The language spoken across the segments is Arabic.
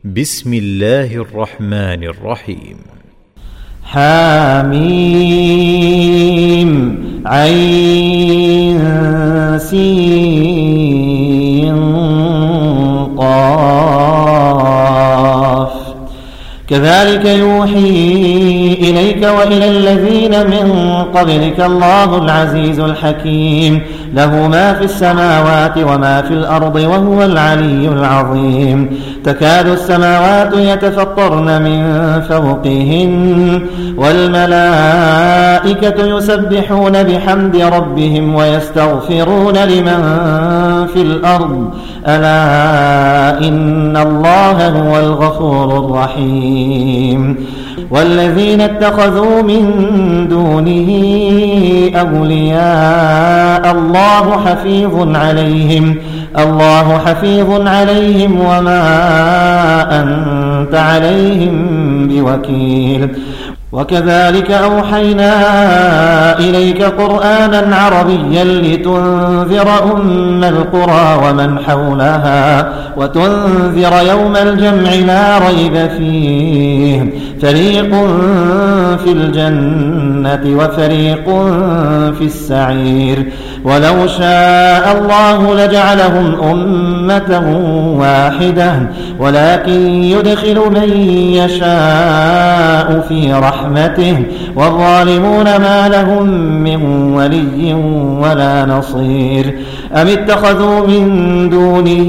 بسم الله الرحمن الرحيم. حميم عين سين قاف كذلك يوحي إليك وإلى الذين من قبلك الله العزيز الحكيم له ما في السماوات وما في الأرض وهو العلي العظيم. تكاد السماوات يتفطرن من فوقهن والملائكة يسبحون بحمد ربهم ويستغفرون لمن في الأرض ألا إن الله هو الغفور الرحيم. والذين اتخذوا من دونه أولياء الله حفيظ عليهم وما أنت عليهم بوكيل. وكذلك أوحينا إليك قرآنا عربيا لتنذر أم القرى ومن حولها وتنذر يوم الجمع لا ريب فيه فريق في الجنة وفريق في السعير. ولو شاء الله لجعلهم أمة واحدة ولكن يدخل من يشاء في رحمته والظالمون ما لهم من ولي ولا نصير. أم اتخذوا من دونه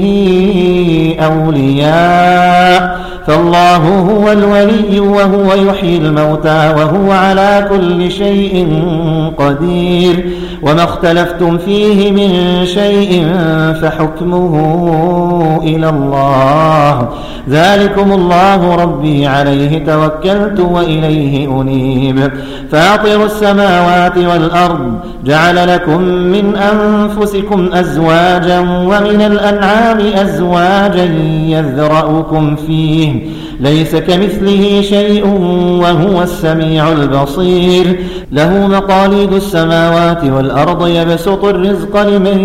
أولياء فالله هو الولي وهو يحيي الموتى وهو على كل شيء قدير. وما اختلفتم فيه من شيء فحكمه إلى الله ذلكم الله ربي عليه توكلت وإليه أنيب. فاطر السماوات والأرض جعل لكم من أنفسكم أزواجا ومن الأنعام أزواجا يذرأكم فيه ليس كمثله شيء وهو السميع البصير. له مقاليد السماوات والأرض يبسط الرزق لمن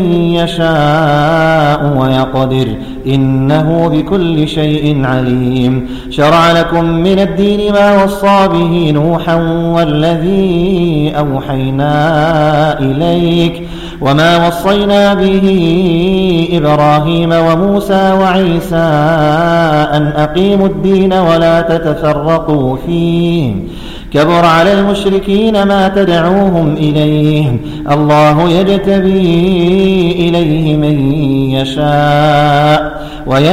يشاء ويقدر إنه بكل شيء عليم. شرع لكم من الدين ما وصى به نوحا والذي أوحينا إليك وما وصينا به إبراهيم وموسى وعيسى أن أقيموا الدين ولا تتفرقوا فيه كبر على المشركين ما تدعوهم إليه الله يجتبي إليه من يشاء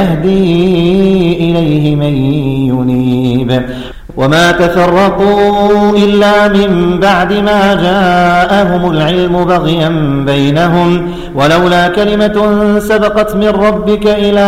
ويهدي إليه من ينيب. وما تفرقوا إلا من بعد ما جاءهم العلم بغيا بينهم ولولا كلمة سبقت من ربك إلى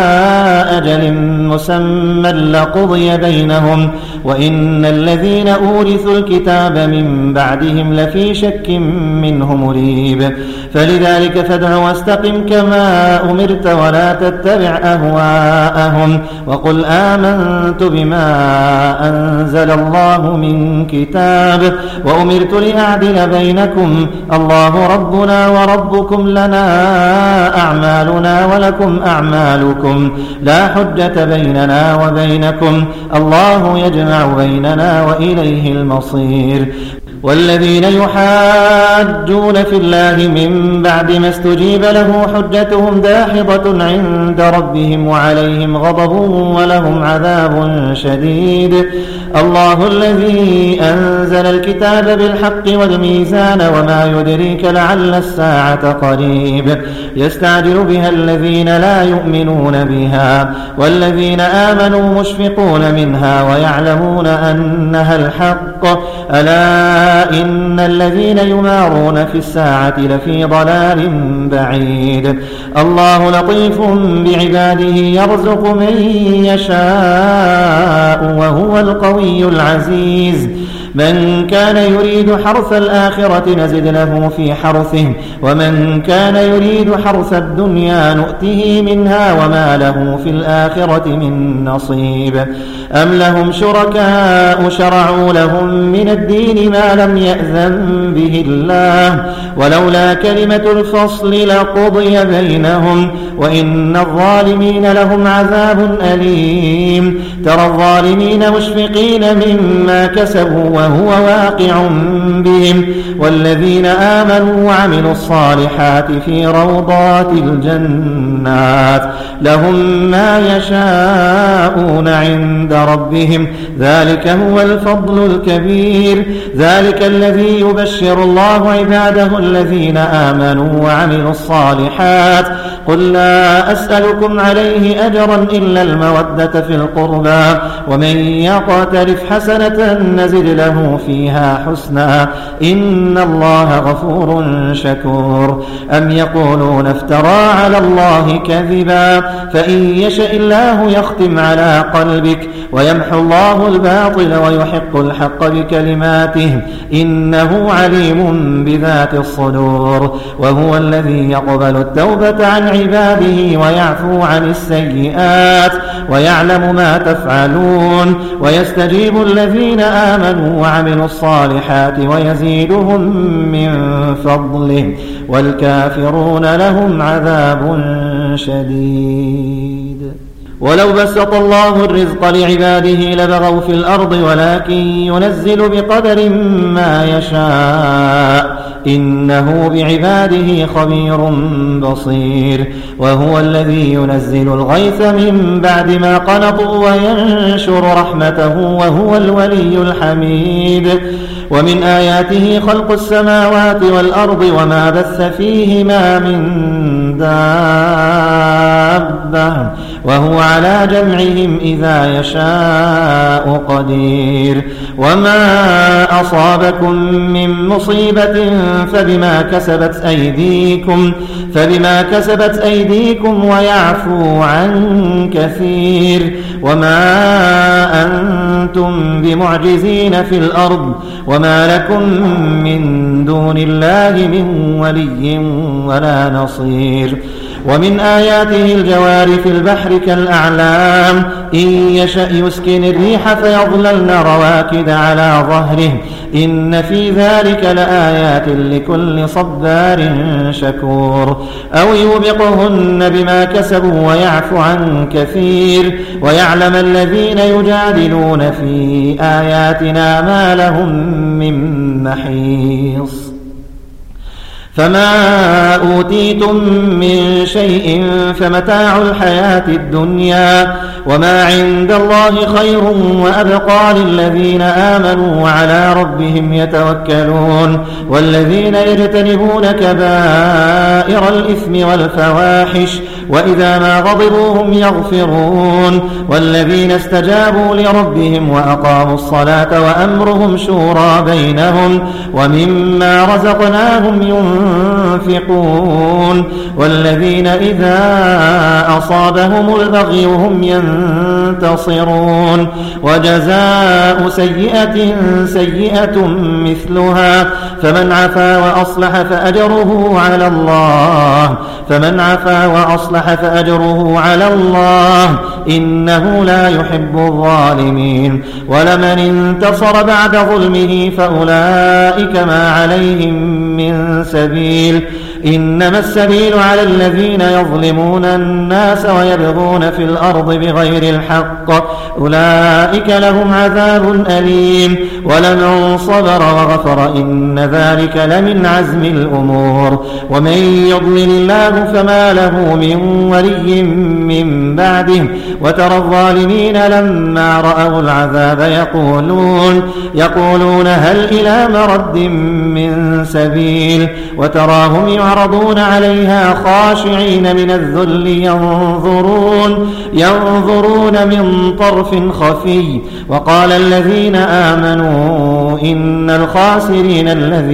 أجل مسمى لقضي بينهم وإن الذين أورثوا الكتاب من بعدهم لفي شك منه مريب. فلذلك فادع واستقم كما أمرت ولا تتبع أهواءهم وقل آمنت بما أنزل الله من كتاب وأمرت لأعدل بينكم الله ربنا وربكم لنا أعمالنا ولكم أعمالكم لا حجة بيننا وبينكم الله يجمع بيننا وإليه المصير. والذين يحاجون في الله من بعد ما استجيب له حجتهم داحضة عند ربهم وعليهم غضب ولهم عذاب شديد. الله الذي أنزل الكتاب بالحق والميزان وما يدريك لعل الساعة قريب. يستعجل بها الذين لا يؤمنون بها والذين آمنوا مشفقون منها ويعلمون أنها الحق ألا إن الذين يمارون في الساعة لفي ضلال بعيد. الله لطيف بعباده يرزق من يشاء وهو القوي العزيز. من كان يريد حرث الآخرة نزد له في حرثه ومن كان يريد حرث الدنيا نؤته منها وما له في الآخرة من نصيب أم لهم شركاء شرعوا لهم من الدين ما لم يأذن به الله ولولا كلمة الفصل لقضي بينهم وإن الظالمين لهم عذاب أليم ترى الظالمين مشفقين مما كسبوا وهو واقع بهم والذين آمنوا وعملوا الصالحات في روضات الجنات لهم ما يشاءون عند ربهم ذلك هو الفضل الكبير ذلك الذي يبشر الله عباده الذين آمنوا وعملوا الصالحات قل لا أسألكم عليه أجرا إلا المودة في القربى ومن يقترف حسنة نزد له فيها حسنا إن الله غفور شكور أم يقولون افترى على الله كذبا فإن يشاء الله يختم على قلبك ويمحو الله الباطل ويحق الحق بكلماته إنه عليم بذات الصدور وهو الذي يقبل التوبة عن عباده ويعفو عن السيئات ويعلم ما تفعلون ويستجيب الذين آمنوا وعملوا الصالحات ويزيدهم من فضله والكافرون لهم عذاب شديد ولو بسط الله الرزق لعباده لبغوا في الأرض ولكن ينزل بقدر ما يشاء إنه بعباده خبير بصير وهو الذي ينزل الغيث من بعد ما قنطوا وينشر رحمته وهو الولي الحميد ومن آياته خلق السماوات والأرض وما بث فيهما من دابة وهو على جمعهم إذا يشاء قدير وما أصابكم من مصيبة فبما كسبت أيديكم ويعفو عن كثير وما أنتم بمعجزين في الأرض وما لكم من دون الله من ولي ولا نصير ومن آياته الجوار في البحر كالأعلام إن يشأ يسكن الريح فيظللن رواكد على ظهره إن في ذلك لآيات لكل صبار شكور أو يوبقهن بما كسبوا ويعفو عن كثير ويعلم الذين يجادلون في آياتنا ما لهم من محيص فما أوتيتم من شيء فمتاع الحياة الدنيا وما عند الله خير وأبقى للذين آمنوا وعلى ربهم يتوكلون والذين يجتنبون كبائر الإثم والفواحش وإذا ما غضبوا هم يغفرون والذين استجابوا لربهم وأقاموا الصلاة وأمرهم شورى بينهم ومما رزقناهم ينفقون والذين إذا أصابهم البغي هم ينتصرون وجزاء سيئة سيئة مثلها فمن عفا وأصلح فأجره على الله إنه لا يحب الظالمين ولمن انتصر بعد ظلمه فأولئك ما عليهم من سبيل إنما السبيل على الذين يظلمون الناس ويبغون في الأرض بغير الحق أولئك لهم عذاب أليم ولمن صبر وغفر إن ذلك لمن عزم الأمور ومن يضلل الله فما له من ولي من بعده وترى الظالمين لما رأوا العذاب يقولون هل إلى مرد من سبيل وتراهم يعرضون عليها خاشعين من الذل ينظرون من طرف خفي وقال الذين آمنوا إن الخاسرين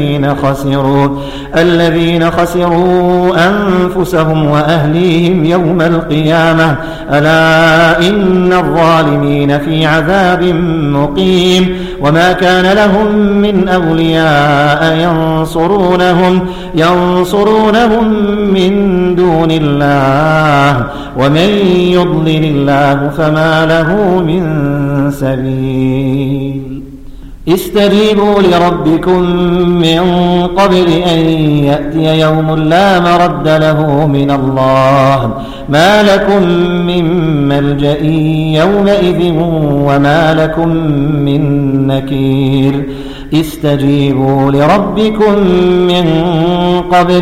الذين خسروا أنفسهم وأهليهم يوم القيامة ألا إن الظالمين في عذاب مقيم وما كان لهم من أولياء ينصرونهم من دون الله ومن يضلل الله فما له من سبيل استجيبوا لربكم من قبل أن يأتي يوم لا مرد له من الله ما لكم من ملجأ يومئذ وما لكم من نكير استجيبوا لربكم من قبل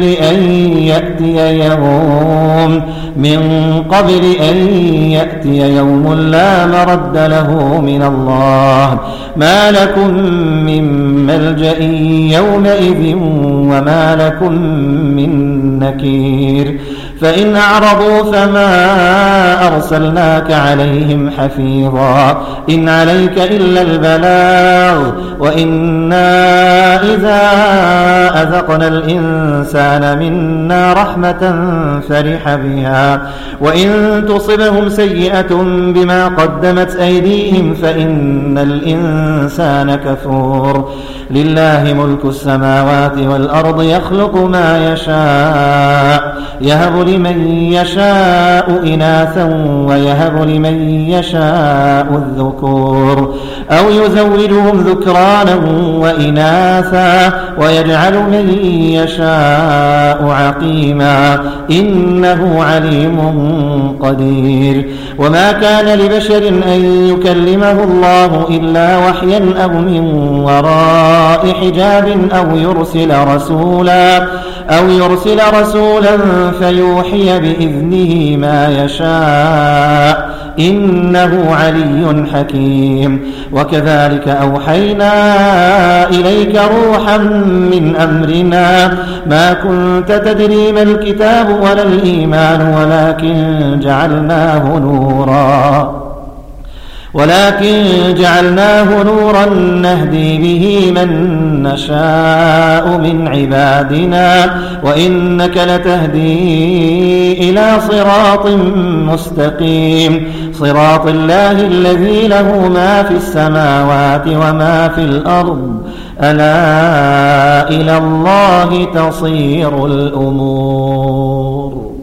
أن يأتي يوم لا مرد له من الله ما لكم من ملجأ يومئذ وما لكم من نكير فإن أعرضوا فما أرسلناك عليهم حفيظا إن عليك إلا البلاغ وإنا إذا أذقنا الإنسان منا رحمة فرح بها وإن تصبهم سيئة بما قدمت أيديهم فإن الإنسان كفور لله ملك السماوات والأرض يخلق ما يشاء يهب لمن يشاء إناثا ويهب لمن يشاء الذكور أو يزوجهم ذكرانا وإناثا ويجعل من يشاء عقيما إنه عليم قدير وما كان لبشر أن يكلمه الله إلا وحيا أو من وراء حجاب أو يرسل رسولا فيوحي بإذنه ما يشاء إنه علي حكيم وكذلك أوحينا إليك روحا من أمرنا ما كنت تدري ما الكتاب ولا الإيمان ولكن جعلناه نورا نهدي به من نشاء من عبادنا وإنك لتهدي إلى صراط مستقيم صراط الله الذي له ما في السماوات وما في الأرض ألا إلى الله تصير الأمور